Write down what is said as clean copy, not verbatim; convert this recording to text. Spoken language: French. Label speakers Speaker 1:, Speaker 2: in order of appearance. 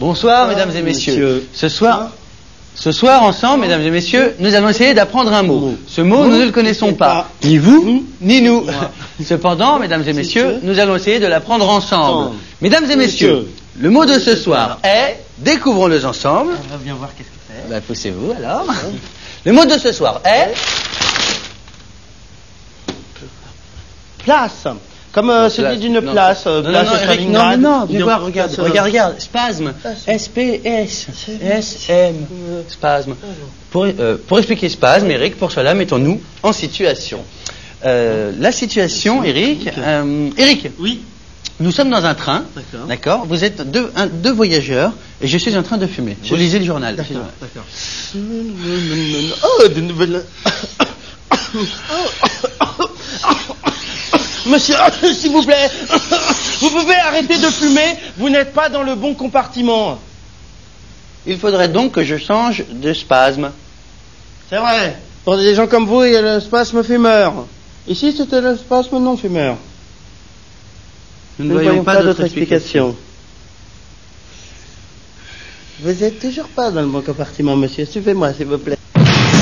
Speaker 1: Bonsoir, mesdames et messieurs. Ce soir, ensemble, mesdames et messieurs, nous allons essayer d'apprendre un mot. Ce mot, nous ne le connaissons pas. Ni vous, ni nous. Cependant, mesdames et messieurs, nous allons essayer de l'apprendre ensemble. Mesdames et messieurs, le mot de ce soir est... Découvrons-le ensemble.
Speaker 2: On va bien voir qu'est-ce que c'est.
Speaker 1: Poussez-vous alors. Le mot de ce soir est...
Speaker 2: Place. Comme celui d'une place.
Speaker 1: Non, Eric, non, viens voir, regarde. Spasme. S-P-S. S-M. Spasme. Pour expliquer spasme, Eric, pour cela, mettons-nous en situation. La situation, Eric... Eric.
Speaker 2: Oui.
Speaker 1: Nous sommes dans un train, d'accord. Vous êtes deux voyageurs et je suis en train de fumer. Vous lisez le journal.
Speaker 2: D'accord. Oh, de nouvelles... Monsieur, s'il vous plaît, vous pouvez arrêter de fumer, vous n'êtes pas dans le bon compartiment.
Speaker 1: Il faudrait donc que je change de spasme.
Speaker 2: C'est vrai. Pour des gens comme vous, il y a le spasme fumeur. Ici, c'était le spasme non fumeur.
Speaker 1: Nous ne voyons pas d'autre explication.
Speaker 2: Vous êtes toujours pas dans le bon compartiment, monsieur. Suivez-moi, s'il vous plaît.